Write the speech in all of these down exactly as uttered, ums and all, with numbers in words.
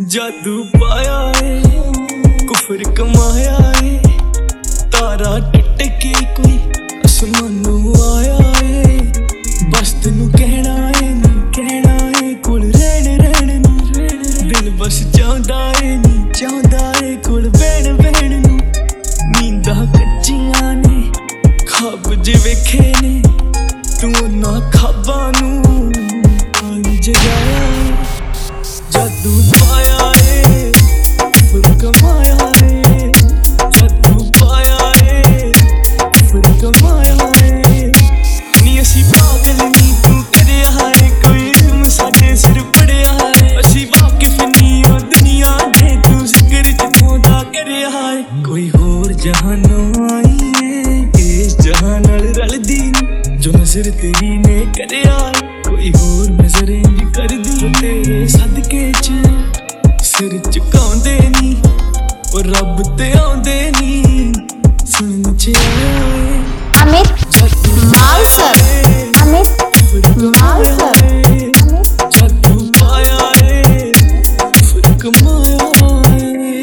जादू पाया है कुफर कमाया है तारा टट के कोई आसमानों आया है बस तेनू कहना है नी कहना है कोल रहन रहन नी दिल बस चाहता है नी चाहता है कोल बैण बैण नू नींदा कच्चियां ने ख्वाब जे वेखे ने तू ना ख्वाबां नू आई जगाया जादू पाया है कुफर कमाया है जादू पाया है कुफर कमाया है नी असी पागल नी तू करया है कोई इल्म साडे सिर पड़िया है असी वाकिफ नी ओ दुनिया दे तू जिक्र च पौंदा करया है कोई होर जहानों आई है इस जहान नाल रलदी जो नजर तेरी ने करया कोई होर नजर इंज करदी तेरे सदके च सिर झुकाउंदे नी ओ रब ते आउंदे नी सुन च आए अमित मालसर अमित मालसर जादू पाया है कुफर कमाया है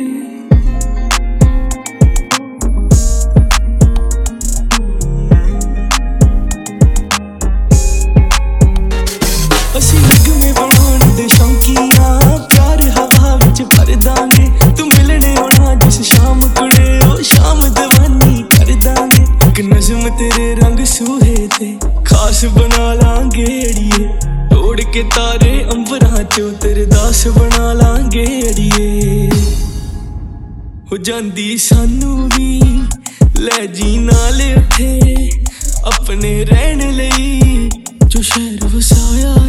असी लगमे बनाउण दे शौकीआं प्यार हवा विच भर दांगे तू मिलने आना जिस शाम कुड़े ओ शाम दीवानी कर दांगे एक नज़म तेरे रंग सूहे ते खास बना लांगे अड़िए तोड़ के तारे अंबरां चों तेरे दास बना लांगे अड़िए हो जांदी सानू भी लै जी नाल उठे अपने रहन लई जो शहर वसाया